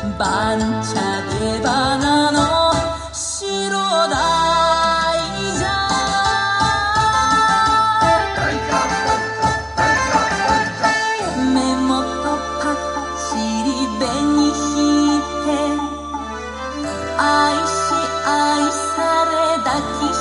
番茶でバナの白大蛇目元パッチリ紅引いて愛し愛され抱き